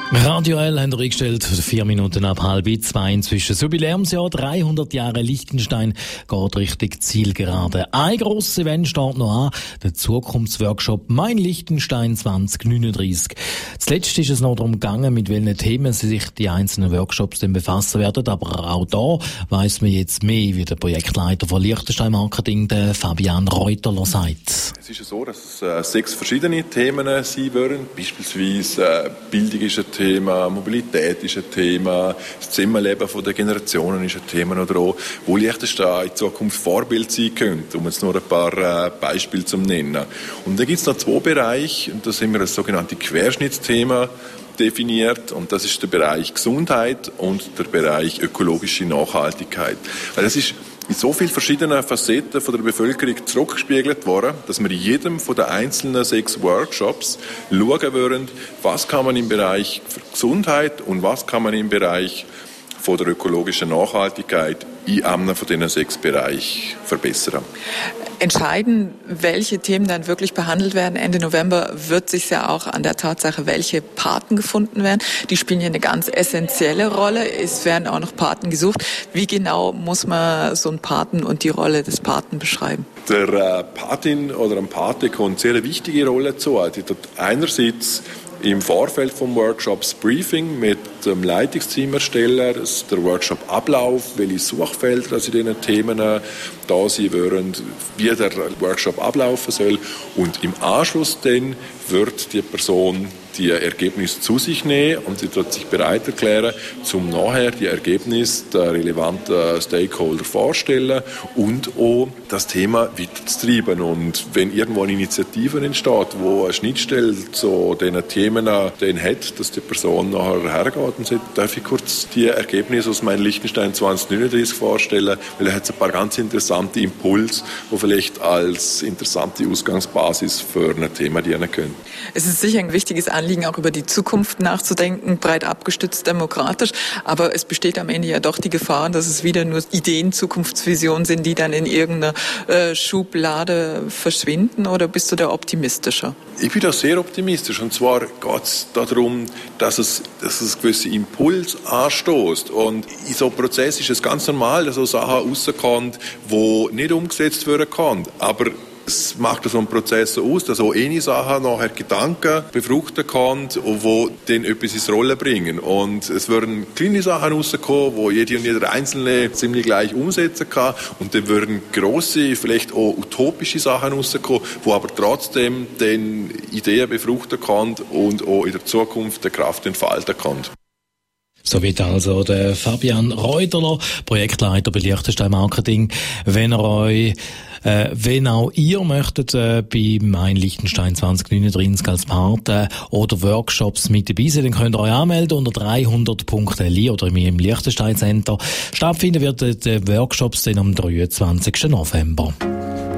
Radio L haben wir eingestellt, 4 Minuten ab 1:30 inzwischen. Das Jubiläumsjahr 300 Jahre Liechtenstein geht Richtung Zielgerade. Ein grosses Event steht noch an, der Zukunftsworkshop Mein Liechtenstein 2039. Zuletzt ist es noch darum gegangen, mit welchen Themen sich die einzelnen Workshops denn befassen werden, aber auch da weiss man jetzt mehr, wie der Projektleiter von Liechtenstein Marketing, der Fabian Reuterler, sagt. Es ist ja so, dass es 6 verschiedene Themen sein werden, beispielsweise Bildung ist ein Thema, Mobilität ist ein Thema, das Zusammenleben der Generationen ist ein Thema oder auch, wo Liechtenstein in Zukunft Vorbild sein könnte, um jetzt nur ein paar Beispiele zu nennen. Und dann gibt es noch 2 Bereiche, und da sind wir das sogenannte Querschnittsthema definiert, und das ist der Bereich Gesundheit und der Bereich ökologische Nachhaltigkeit. Weil das ist in so vielen verschiedenen Facetten von der Bevölkerung zurückgespiegelt worden, dass wir in jedem von den einzelnen 6 Workshops schauen würden, was kann man im Bereich Gesundheit und was kann man im Bereich von der ökologischen Nachhaltigkeit in einem von diesen 6 Bereichen verbessern. Entscheiden, welche Themen dann wirklich behandelt werden Ende November, wird sich ja auch an der Tatsache, welche Paten gefunden werden. Die spielen ja eine ganz essentielle Rolle. Es werden auch noch Paten gesucht. Wie genau muss man so einen Paten und die Rolle des Paten beschreiben? Der Patin oder ein Pate kommt eine sehr wichtige Rolle zu. Die dort einerseits im Vorfeld vom Workshops Briefing mit dem Leitungsteamersteller, der Workshop-Ablauf, welche Suchfelder in diesen Themen da sein werden, wie der Workshop ablaufen soll. Und im Anschluss dann wird die Person die Ergebnisse zu sich nehmen und sie wird sich bereit erklären, um nachher die Ergebnisse der relevanten Stakeholder vorstellen und auch das Thema weiterzutreiben. Und wenn irgendwo eine Initiative entsteht, wo eine Schnittstelle zu diesen Themen dann hat, dass die Person nachher hergeht und sagt, darf ich kurz die Ergebnisse aus Mein Liechtenstein 2039 vorstellen, weil er hat ein paar ganz interessante Impulse, die vielleicht als interessante Ausgangsbasis für ein Thema dienen können. Es ist sicher ein wichtiges Anliegen, auch über die Zukunft nachzudenken, breit abgestützt, demokratisch. Aber es besteht am Ende ja doch die Gefahr, dass es wieder nur Ideen, Zukunftsvisionen sind, die dann in irgendeiner Schublade verschwinden. Oder bist du da optimistischer? Ich bin da sehr optimistisch. Und zwar geht es darum, dass es gewisse Impuls anstößt. Und in so einem Prozess ist es ganz normal, dass so Sachen rauskommen, die nicht umgesetzt werden können. Aber es macht so einen Prozess so aus, dass auch eine Sache nachher Gedanken befruchten kann, die dann etwas ins Rollen bringen. Und es werden kleine Sachen rauskommen, die jede und jeder Einzelne ziemlich gleich umsetzen kann. Und dann werden grosse, vielleicht auch utopische Sachen rauskommen, die aber trotzdem dann Ideen befruchten kann und auch in der Zukunft eine Kraft entfalten kann. So wird also der Fabian Reuterler, Projektleiter bei Liechtenstein Marketing. Wenn auch ihr möchtet bei Mein Liechtenstein 2039 als Partner oder Workshops mit dabei sein, dann könnt ihr euch anmelden unter 300.li oder im Liechtenstein Center. Stattfinden wird der Workshops dann am 23. November.